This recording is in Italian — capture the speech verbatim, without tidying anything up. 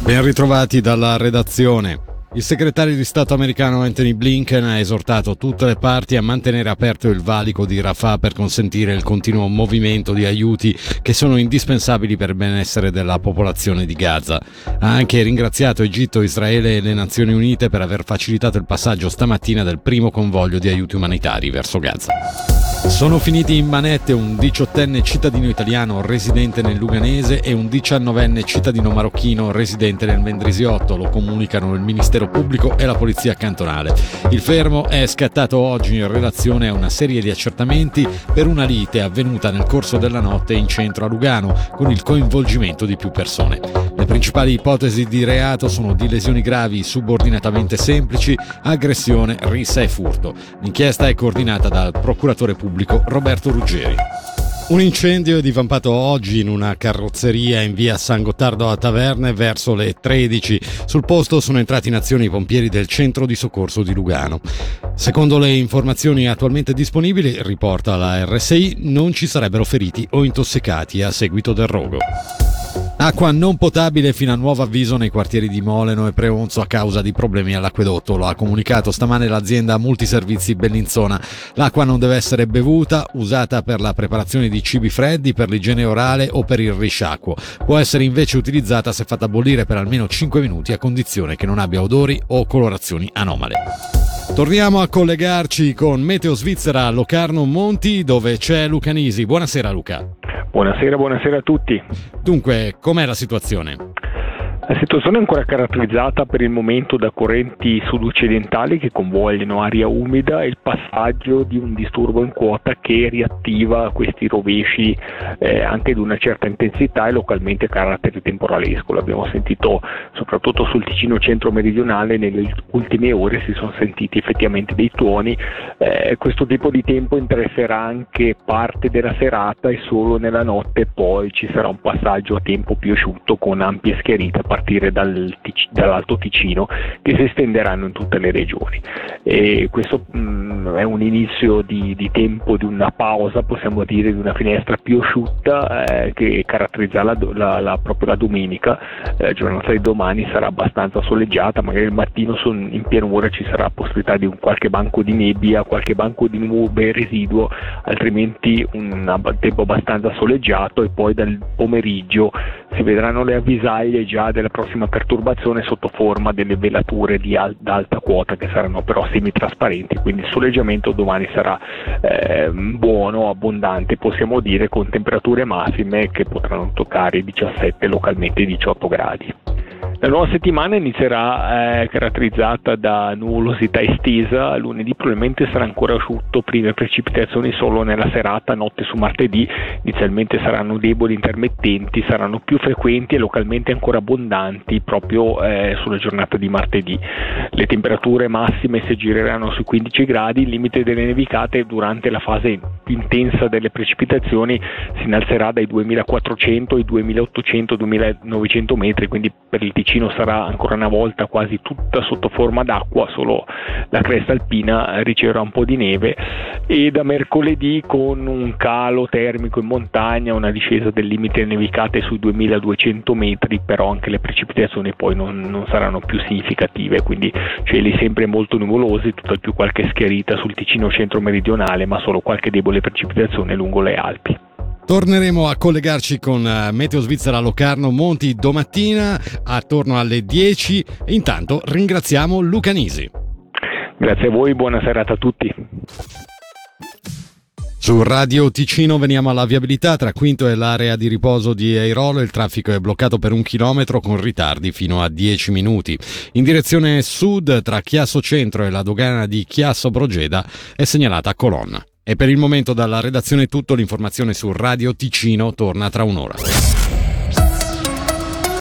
Ben ritrovati dalla redazione. Il segretario di Stato americano Antony Blinken ha esortato tutte le parti a mantenere aperto il valico di Rafah per consentire il continuo movimento di aiuti che sono indispensabili per il benessere della popolazione di Gaza. Ha anche ringraziato Egitto, Israele e le Nazioni Unite per aver facilitato il passaggio stamattina del primo convoglio di aiuti umanitari verso Gaza. Sono finiti in manette un diciottenne cittadino italiano residente nel Luganese e un diciannovenne cittadino marocchino residente nel Mendrisiotto, lo comunicano il Ministero Pubblico e la Polizia Cantonale. Il fermo è scattato oggi in relazione a una serie di accertamenti per una lite avvenuta nel corso della notte in centro a Lugano, con il coinvolgimento di più persone. Le principali ipotesi di reato sono di lesioni gravi subordinatamente semplici, aggressione, rissa e furto. L'inchiesta è coordinata dal procuratore pubblico Roberto Ruggeri. Un incendio è divampato oggi in una carrozzeria in via San Gottardo a Taverne verso le tredici. Sul posto sono entrati in azione i pompieri del centro di soccorso di Lugano. Secondo le informazioni attualmente disponibili, riporta la R S I, non ci sarebbero feriti o intossicati a seguito del rogo. Acqua non potabile fino a nuovo avviso nei quartieri di Moleno e Preonzo a causa di problemi all'acquedotto. Lo ha comunicato stamane l'azienda Multiservizi Bellinzona. L'acqua non deve essere bevuta, usata per la preparazione di cibi freddi, per l'igiene orale o per il risciacquo. Può essere invece utilizzata se fatta bollire per almeno cinque minuti a condizione che non abbia odori o colorazioni anomale. Torniamo a collegarci con Meteo Svizzera a Locarno Monti, dove c'è Luca Nisi. Buonasera Luca. Buonasera, buonasera a tutti. Dunque, com'è la situazione? La situazione è ancora caratterizzata per il momento da correnti sud-occidentali che convogliano aria umida e il passaggio di un disturbo in quota che riattiva questi rovesci eh, anche di una certa intensità e localmente a carattere temporalesco. L'abbiamo sentito soprattutto sul Ticino centro-meridionale, nelle ultime ore si sono sentiti effettivamente dei tuoni. Eh, questo tipo di tempo interesserà anche parte della serata e solo nella notte poi ci sarà un passaggio a tempo più asciutto con ampie schiarite a partire dal, dall'Alto Ticino che si estenderanno in tutte le regioni. E questo mh, è un inizio di, di tempo, di una pausa, possiamo dire, di una finestra più asciutta eh, che caratterizza la, la, la, proprio la domenica. La giornata di domani sarà abbastanza soleggiata, magari il mattino son, in pianura ci sarà possibilità di un qualche banco di nebbia, qualche banco di nube residuo, altrimenti un tempo abbastanza soleggiato e poi dal pomeriggio si vedranno le avvisaglie già della prossima perturbazione sotto forma delle velature di al- alta quota che saranno però semitrasparenti, quindi il soleggiamento domani sarà eh, buono, abbondante, possiamo dire, con temperature massime che potranno toccare i diciassette, localmente i diciotto gradi. La nuova settimana inizierà eh, caratterizzata da nuvolosità estesa. Lunedì probabilmente sarà ancora asciutto, prime precipitazioni solo nella serata, notte su martedì inizialmente saranno deboli, intermittenti, saranno più frequenti e localmente ancora abbondanti proprio eh, sulla giornata di martedì. Le temperature massime si aggireranno sui quindici gradi, il limite delle nevicate durante la fase più intensa delle precipitazioni si innalzerà dai duemilaquattrocento ai duemilaottocento duemilanovecento metri, quindi per il Ticino sarà ancora una volta quasi tutta sotto forma d'acqua, solo la cresta alpina riceverà un po' di neve, e da mercoledì con un calo termico in montagna, una discesa del limite nevicate sui duemiladuecento metri, però anche le precipitazioni poi non, non saranno più significative, quindi cieli sempre molto nuvolosi, tutto al più qualche schiarita sul Ticino centro-meridionale, ma solo qualche debole precipitazione lungo le Alpi. Torneremo a collegarci con Meteo Svizzera Locarno Monti domattina attorno alle dieci. Intanto ringraziamo Luca Nisi. Grazie a voi, buona serata a tutti. Su Radio Ticino veniamo alla viabilità. Tra Quinto e l'area di riposo di Airolo il traffico è bloccato per un chilometro con ritardi fino a dieci minuti. In direzione sud tra Chiasso Centro e la dogana di Chiasso Brogeda è segnalata colonna. E per il momento dalla redazione è tutto, l'informazione su Radio Ticino torna tra un'ora.